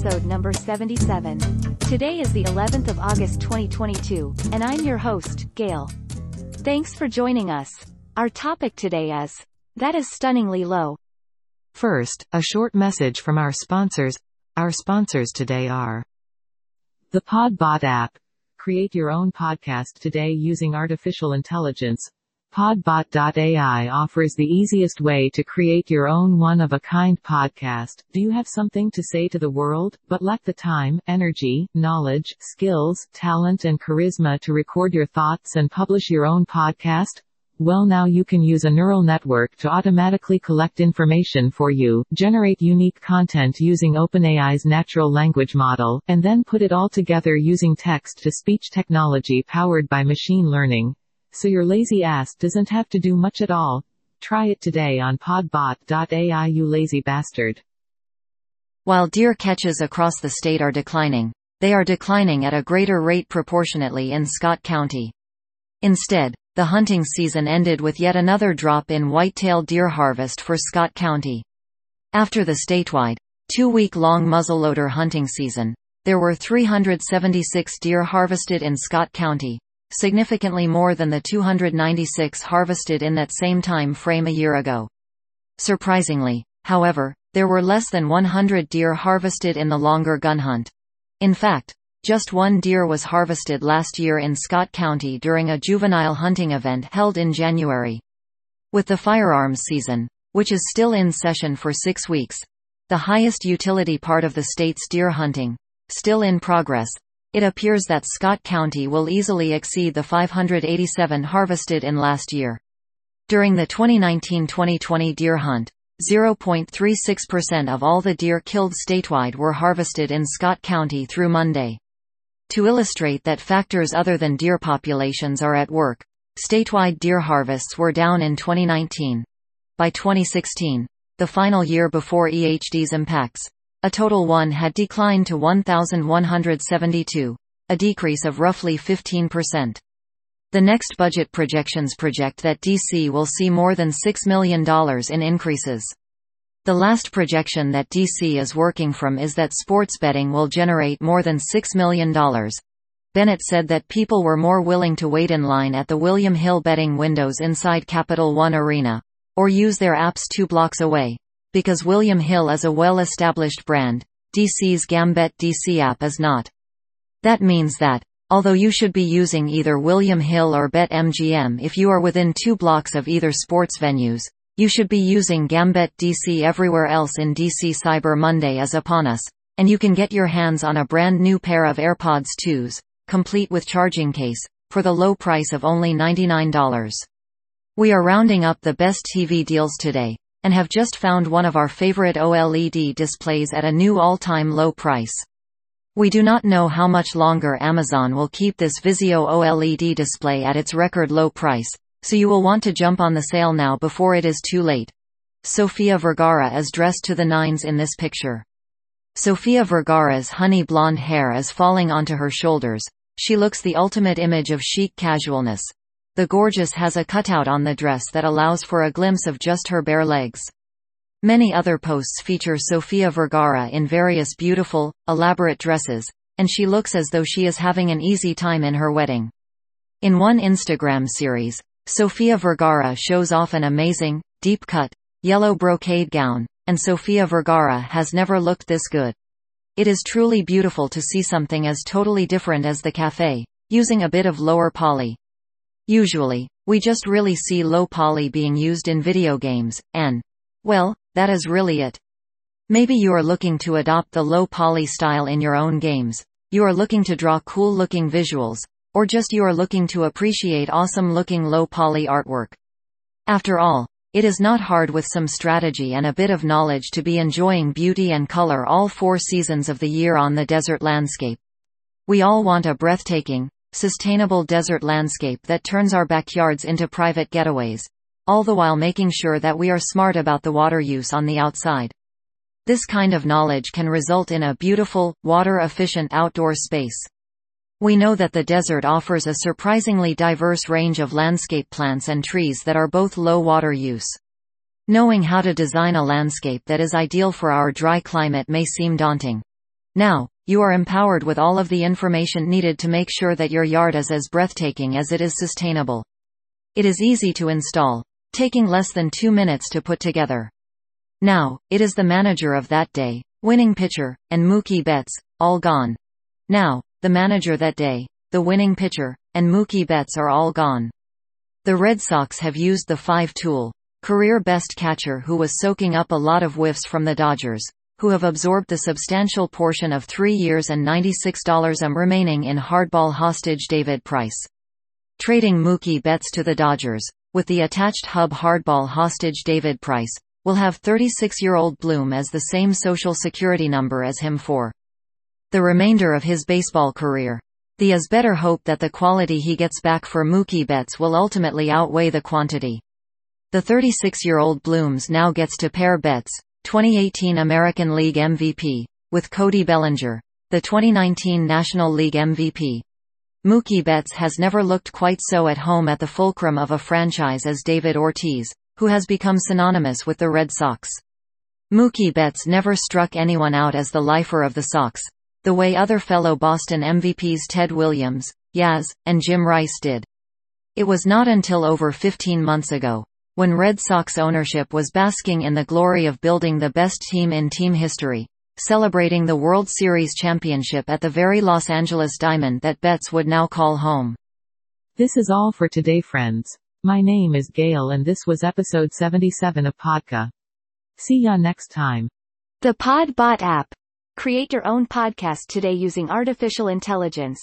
episode number 77. Today is the 11th of August 2022, and I'm your host, Gail. Thanks for joining us. Our topic today is, that is stunningly low. First, a short message from our sponsors. Our sponsors today are the Podbot app. Create your own podcast today using artificial intelligence. Podbot.ai offers the easiest way to create your own one-of-a-kind podcast. Do you have something to say to the world, but lack the time, energy, knowledge, skills, talent and charisma to record your thoughts and publish your own podcast? Well, now you can use a neural network to automatically collect information for you, generate unique content using OpenAI's natural language model, and then put it all together using text-to-speech technology powered by machine learning. So your lazy ass doesn't have to do much at all. Try it today on podbot.ai, you lazy bastard. While deer catches across the state are declining, they are declining at a greater rate proportionately in Scott County. Instead, the hunting season ended with yet another drop in white-tailed deer harvest for Scott County. After the statewide, 2-week-long muzzleloader hunting season, there were 376 deer harvested in Scott County, significantly more than the 296 harvested in that same time frame a year ago. Surprisingly, however, there were less than 100 deer harvested in the longer gun hunt. In fact, just one deer was harvested last year in Scott County during a juvenile hunting event held in January. With the firearms season, which is still in session for 6 weeks, the highest utility part of the state's deer hunting, still in progress, it appears that Scott County will easily exceed the 587 harvested in last year. During the 2019-2020 deer hunt, 0.36% of all the deer killed statewide were harvested in Scott County through Monday. To illustrate that factors other than deer populations are at work, statewide deer harvests were down in 2019. By 2016, the final year before EHD's impacts, a total one had declined to 1,172, a decrease of roughly 15%. The next budget projections project that D.C. will see more than $6 million in increases. The last projection that D.C. is working from is that sports betting will generate more than $6 million. Bennett said that people were more willing to wait in line at the William Hill betting windows inside Capital One Arena, or use their apps 2 blocks away. Because William Hill is a well-established brand, DC's Gambet DC app is not. That means that, although you should be using either William Hill or BetMGM if you are within 2 blocks of either sports venues, you should be using Gambet DC everywhere else. In DC. Cyber Monday is upon us, and you can get your hands on a brand new pair of AirPods 2s, complete with charging case, for the low price of only $99. We are rounding up the best TV deals today, and have just found one of our favorite OLED displays at a new all-time low price. We do not know how much longer Amazon will keep this Vizio OLED display at its record low price, so you will want to jump on the sale now before it is too late. Sofia Vergara is dressed to the nines in this picture. Sofia Vergara's honey blonde hair is falling onto her shoulders. She looks the ultimate image of chic casualness. The gorgeous has a cutout on the dress that allows for a glimpse of just her bare legs. Many other posts feature Sofia Vergara in various beautiful, elaborate dresses, and she looks as though she is having an easy time in her wedding. In one Instagram series, Sofia Vergara shows off an amazing, deep-cut, yellow brocade gown, and Sofia Vergara has never looked this good. It is truly beautiful to see something as totally different as the cafe, using a bit of lower poly. Usually, we just really see low poly being used in video games, and, well, that is really it. Maybe you are looking to adopt the low poly style in your own games, you are looking to draw cool looking visuals, or just you are looking to appreciate awesome looking low poly artwork. After all, it is not hard with some strategy and a bit of knowledge to be enjoying beauty and color all 4 seasons of the year on the desert landscape. We all want a breathtaking, sustainable desert landscape that turns our backyards into private getaways, all the while making sure that we are smart about the water use on the outside. This kind of knowledge can result in a beautiful, water-efficient outdoor space. We know that the desert offers a surprisingly diverse range of landscape plants and trees that are both low water use. Knowing how to design a landscape that is ideal for our dry climate may seem daunting. Now, you are empowered with all of the information needed to make sure that your yard is as breathtaking as it is sustainable. It is easy to install, taking less than 2 minutes to put together. Now, it is the manager of that day, winning pitcher, and Mookie Betts, all gone. Now, the manager that day, the winning pitcher, and Mookie Betts are all gone. The Red Sox have used the 5-tool, career best catcher who was soaking up a lot of whiffs from the Dodgers, who have absorbed the substantial portion of 3 years and $96 remaining in hardball hostage David Price. Trading Mookie Betts to the Dodgers, with the attached hub hardball hostage David Price, will have 36-year-old Bloom as the same social security number as him for the remainder of his baseball career. The is better hope that the quality he gets back for Mookie Betts will ultimately outweigh the quantity. The 36-year-old Blooms now gets to pair Betts, 2018 American League MVP, with Cody Bellinger, the 2019 National League MVP. Mookie Betts has never looked quite so at home at the fulcrum of a franchise as David Ortiz, who has become synonymous with the Red Sox. Mookie Betts never struck anyone out as the lifer of the Sox, the way other fellow Boston MVPs Ted Williams, Yaz, and Jim Rice did. It was not until over 15 months ago, when Red Sox ownership was basking in the glory of building the best team in team history, celebrating the World Series championship at the very Los Angeles Diamond, that Betts would now call home. This is all for today, friends. My name is Gail and this was episode 77 of Podca. See ya next time. The Podbot app. Create your own podcast today using artificial intelligence.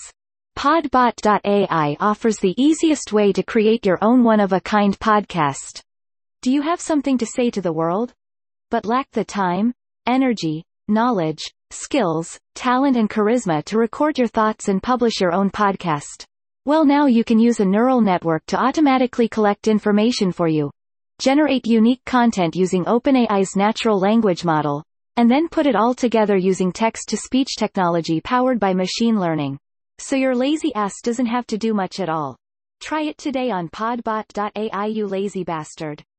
Podbot.ai offers the easiest way to create your own one-of-a-kind podcast. Do you have something to say to the world, but lack the time, energy, knowledge, skills, talent and charisma to record your thoughts and publish your own podcast? Well, now you can use a neural network to automatically collect information for you. Generate unique content using OpenAI's natural language model, and then put it all together using text-to-speech technology powered by machine learning. So your lazy ass doesn't have to do much at all. Try it today on podbot.ai, you lazy bastard.